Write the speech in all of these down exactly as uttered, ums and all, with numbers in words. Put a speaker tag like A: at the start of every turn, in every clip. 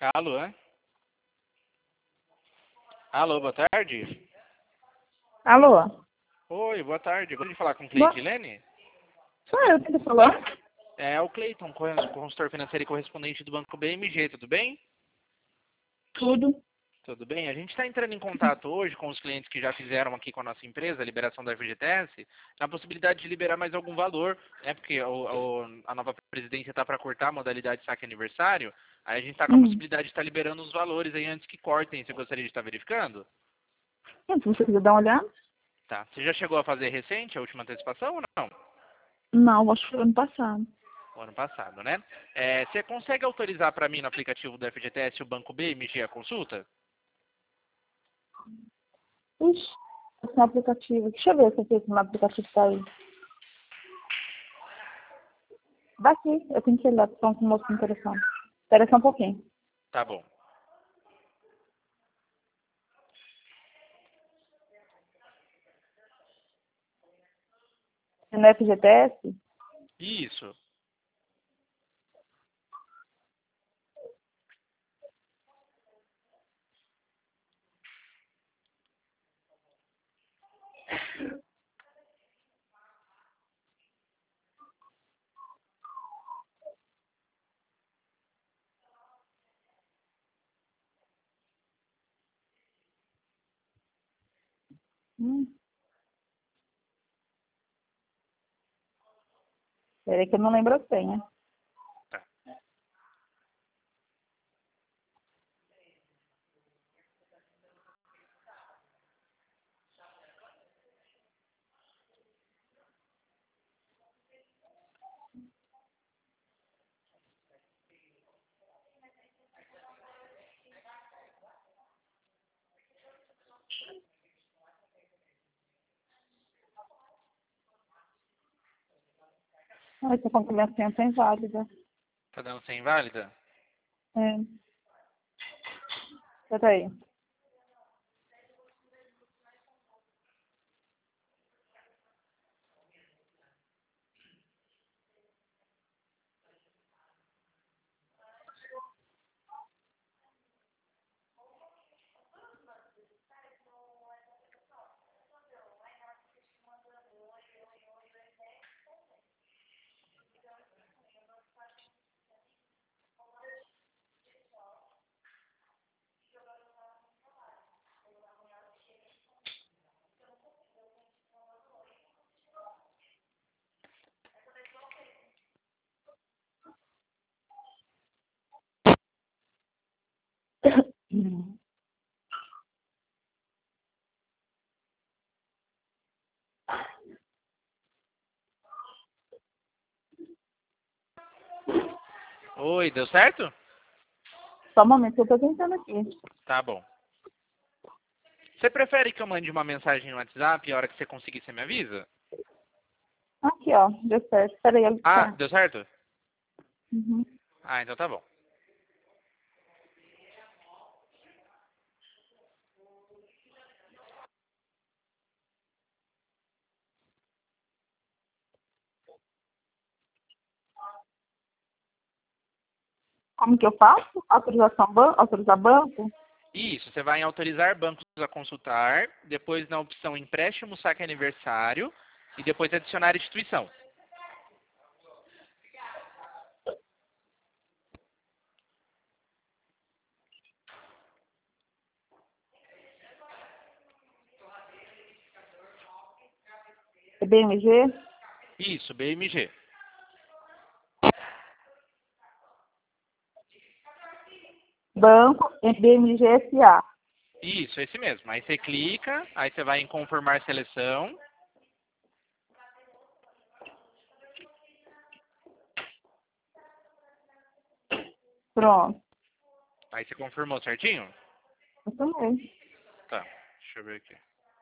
A: Alô? Alô, boa tarde.
B: Alô?
A: Oi, boa tarde. Gostaria de falar com o
B: Boa...
A: Cleitilene?
B: Sou eu que tô falando?
A: É o Cleiton, corre- consultor financeiro e correspondente do Banco B M G, tudo bem?
B: Tudo.
A: Tudo bem. A gente está entrando em contato hoje com os clientes que já fizeram aqui com a nossa empresa, a liberação da F G T S, na possibilidade de liberar mais algum valor, né? Porque o- o- a nova presidência está para cortar a modalidade saque aniversário, aí a gente está com a
B: Hum.
A: possibilidade de estar liberando os valores aí antes que cortem. Você gostaria de estar verificando?
B: E se você quiser dar uma olhada?
A: Tá. Você já chegou a fazer recente a última antecipação ou não?
B: Não, acho que foi ano passado.
A: O ano passado, né? É, você consegue autorizar para mim no aplicativo do F G T S o Banco B M G a consulta?
B: Ixi, esse é um aplicativo. Deixa eu ver se esse no aplicativo tá aí. Daqui, eu tenho que ir lá, estão com o moço interessante. Espera só um pouquinho.
A: Tá bom.
B: No F G T S?
A: Isso.
B: Hum. Peraí que eu não lembro a senha.
A: Tá.
B: Ai, tô falando que minha senha tá inválida.
A: Tá dando sem válida?
B: É. Peraí. Hum.
A: Oi, deu certo?
B: Só um momento, eu tô tentando aqui.
A: Tá bom. Você prefere que eu mande uma mensagem no WhatsApp e a hora que você conseguir você me avisa?
B: Aqui, ó. Deu certo. Peraí, ele
A: Ah,
B: tá.
A: deu certo?
B: Uhum.
A: Ah, então tá bom.
B: Como que eu faço? Autorização ban autorizar banco?
A: Isso, você vai em autorizar bancos a consultar, depois na opção empréstimo saque aniversário e depois adicionar instituição.
B: É B M G?
A: Isso, B M G.
B: Banco é B M G S A.
A: Isso, esse mesmo. Aí você clica, aí você vai em confirmar seleção.
B: Pronto.
A: Aí você confirmou certinho?
B: Eu também.
A: Tá, deixa eu ver aqui.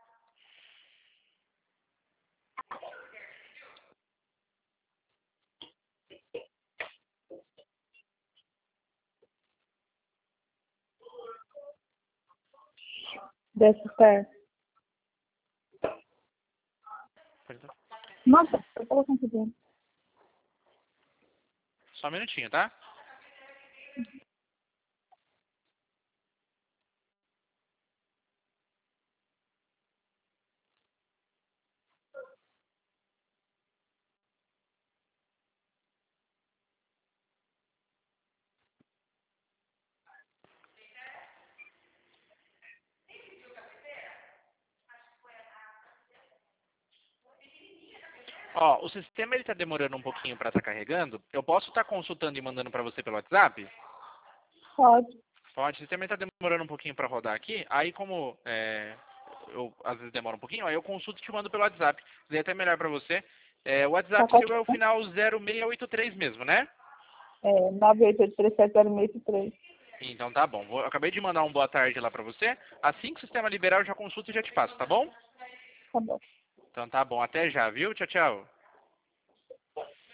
B: Desce certo.
A: Perdão.
B: Nossa, eu tô conseguindo.
A: Só um minutinho, tá? Ó, o sistema ele tá demorando um pouquinho para estar carregando. Eu posso estar consultando e mandando para você pelo WhatsApp?
B: Pode.
A: Pode. O sistema está demorando um pouquinho para rodar aqui. Aí como é, eu às vezes demora um pouquinho, aí eu consulto e te mando pelo WhatsApp. Daí é até melhor para você. É, o
B: Tá
A: WhatsApp
B: com
A: seu é o final zero seis oito três mesmo, né?
B: É, nove oito oito três sete zero seis três.
A: Então tá bom. Vou, eu acabei de mandar um boa tarde lá para você. Assim que o sistema liberar, eu já consulto e já te passo, tá bom?
B: Tá bom.
A: Então tá bom. Até já, viu? Tchau, tchau.